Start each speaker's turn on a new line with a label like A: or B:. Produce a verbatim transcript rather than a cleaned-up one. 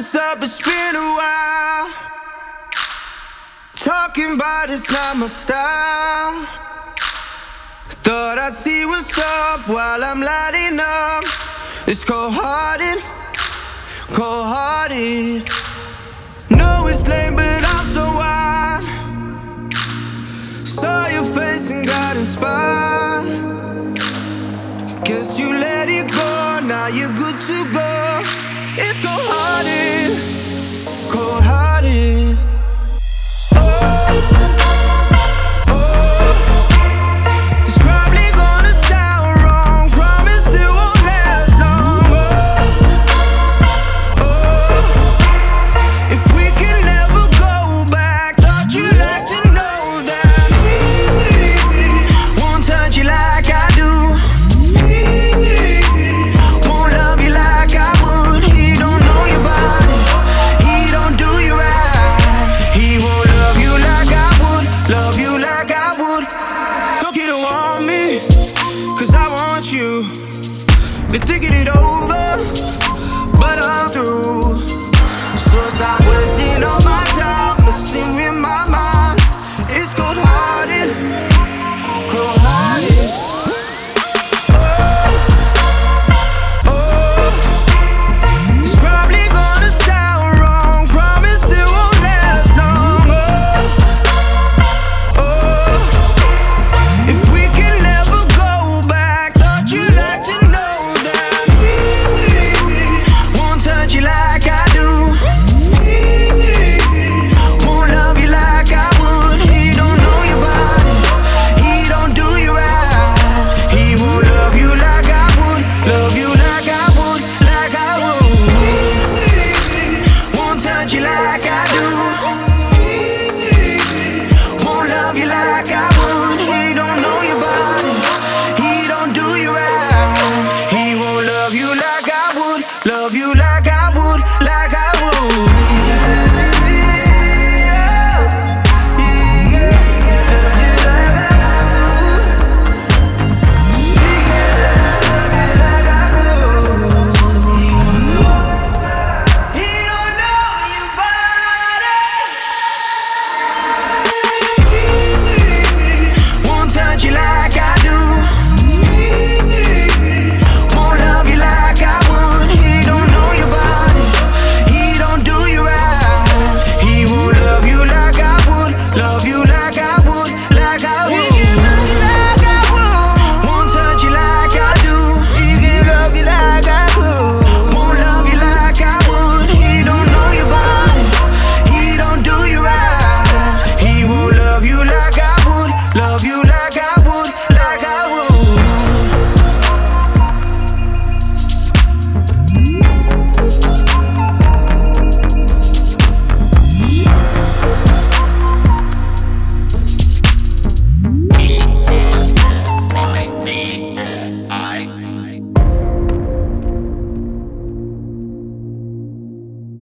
A: what's up, it's been a while. Talking about it's not my style. Thought I'd see what's up while I'm lighting up. It's cold-hearted, cold-hearted. Know it's lame, but I'm so wild. Saw your face and got inspired. Guess you let it go, now you're good to go. It's cold-hearted, cold-hearted. Oh. Been thinking it over, but I'm through. So stop wasting all my time, messing with my mind. It's cold-hearted, cold-hearted. Oh, oh, it's probably gonna sound wrong. Promise it won't last long. Oh, oh, if we can never go back, thought you'd like to know. Love you like I would.